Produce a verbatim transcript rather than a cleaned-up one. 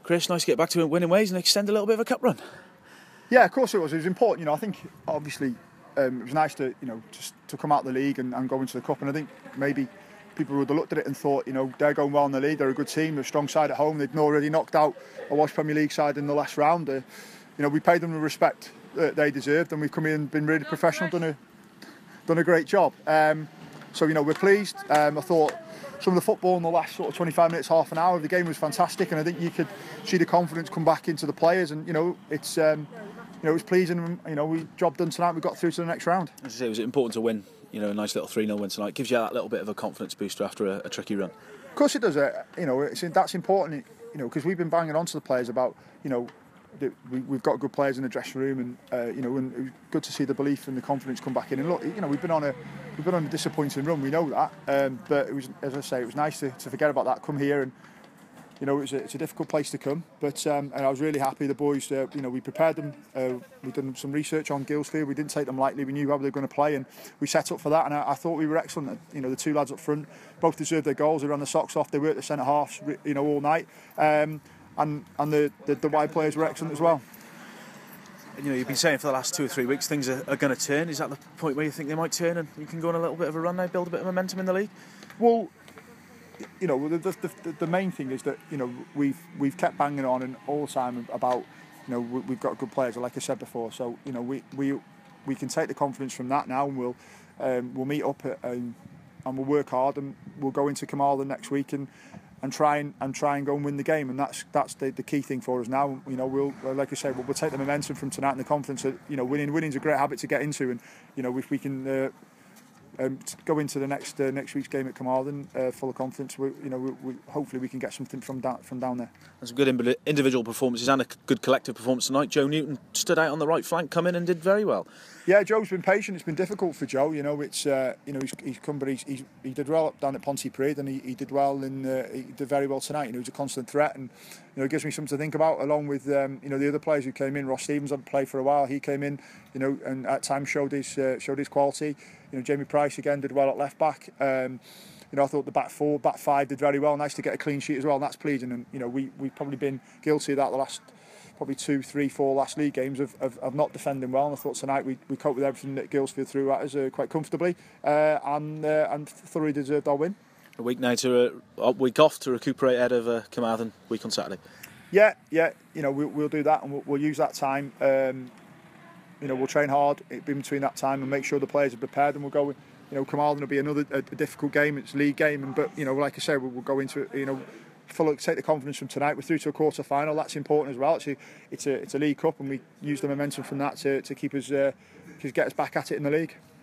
Chris, nice to get back to winning ways and extend a little bit of a cup run. Yeah, of course it was. It was important. You know, I think obviously um, it was nice to you know just to come out of the league and, and go into the cup. And I think maybe people would have looked at it and thought, you know, they're going well in the league. They're a good team. They're a strong side at home. They'd already knocked out a Welsh Premier League side in the last round. Uh, you know, we paid them the respect that they deserved, and we've come in and been really professional, done a done a great job. Um, so you know, we're pleased. Um, I thought some of the football in the last sort of twenty-five minutes, half an hour of the game was fantastic, and I think you could see the confidence come back into the players. And you know, it's um, you know, it was pleasing. You know, we job done tonight. We got through to the next round. As I say, it was important to win. You know, a nice little three nil win tonight gives you that little bit of a confidence booster after a, a tricky run. Of course, it does. Uh, you know, it's, that's important. You know, because we've been banging on to the players about you know. We, we've got good players in the dressing room, and uh, you know, and it was good to see the belief and the confidence come back in. And look, you know, we've been on a we've been on a disappointing run. We know that, um, but it was, as I say, it was nice to, to forget about that. Come here, and you know, it was a, it's a difficult place to come. But um, and I was really happy. The boys, uh, you know, we prepared them. Uh, we've done some research on Guildford. We didn't take them lightly. We knew how they were going to play, and we set up for that. And I, I thought we were excellent. You know, the two lads up front both deserved their goals. They ran the socks off. They worked the centre halves, you know, all night. Um, and and the, the the wide players were excellent as well. You know, you've been saying for the last two or three weeks things are, are going to turn. Is that the point where you think they might turn and you can go on a little bit of a run now, build a bit of momentum in the league? Well, you know, the the, the, the main thing is that you know we've we've kept banging on and all the time about you know we've got good players, like I said before. So you know we we we can take the confidence from that now, and we'll um, we'll meet up at, um, and we'll work hard, and we'll go into Carmarthen next week and. And try and, and try and go and win the game, and that's that's the, the key thing for us now. You know, we'll like I say, we'll, we'll take the momentum from tonight and the confidence that you know winning winning's a great habit to get into, and you know if we can uh, um, go into the next uh, next week's game at Carmarthen uh, full of confidence, we, you know, we, we, hopefully we can get something from down from down there. There's some good individual performances and a good collective performance tonight. Joe Newton stood out on the right flank, come in and did very well. Yeah, Joe's been patient. It's been difficult for Joe. You know, it's uh, you know he's, he's come, but he's, he's he did well down at Pontypridd, and he, he did well in uh, he did very well tonight. You know, he's a constant threat, and you know it gives me something to think about. Along with um, you know the other players who came in, Ross Stevens hadn't played for a while. He came in, you know, and at times showed his uh, showed his quality. You know, Jamie Price again did well at left back. Um, you know, I thought the back four, back five did very well. Nice to get a clean sheet as well, and that's pleasing. And you know, we we've probably been guilty of that the last. Probably two, three, four last league games of, of, of not defending well, and I thought tonight we, we coped with everything that Guildford threw at us uh, quite comfortably, uh, and uh, and thoroughly deserved our win. A week now to uh, a week off to recuperate ahead of uh, Carmarthen week on Saturday. Yeah, yeah, you know we'll, we'll do that, and we'll, we'll use that time. Um, you know we'll train hard in between that time and make sure the players are prepared, and we'll go. You know Carmarthen will be another a, a difficult game. It's a league game, and but you know like I say, we'll, we'll go into it. You know. Full, take the confidence from tonight. We're through to a quarter final. That's important as well. It's a, it's a, it's a league cup, and we use the momentum from that to, to keep us, uh, to get us back at it in the league.